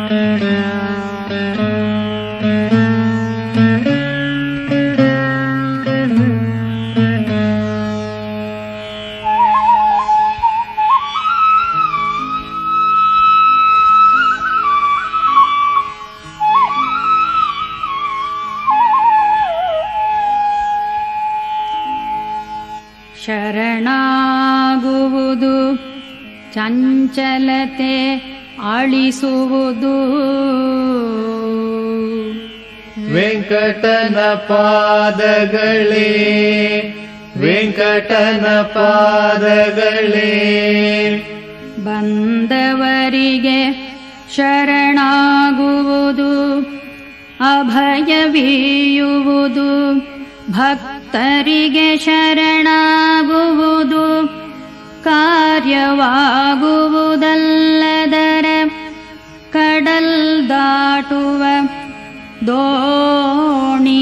ಶರಣಾಗುವುದು ಚಂಚಲತೆ ಆಳಿಸುವುದು ವೆಂಕಟನ ಪಾದಗಳೇ ವೆಂಕಟನ ಪಾದಗಳೇ ಬಂದವರಿಗೆ ಶರಣಾಗುವುದು ಅಭಯವೀಯುವುದು ಭಕ್ತರಿಗೆ ಶರಣಾಗುವುದು ಕಾರ್ಯವಾಗುವುದಲ್ಲದರ ಕಡಲ್ ದಾಟುವ ದೋಣಿ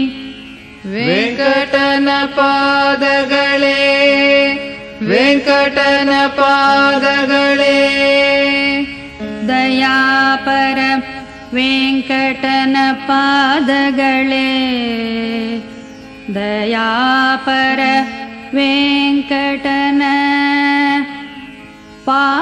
ವೆಂಕಟನ ಪಾದಗಳೇ ವೆಂಕಟನ ಪಾದಗಳೇ ದಯಾಪರ ವೆಂಕಟನ ಪಾದಗಳೇ ದಯಾಪರ ವೆಂಕಟನ ಪಾದಗಳೇ.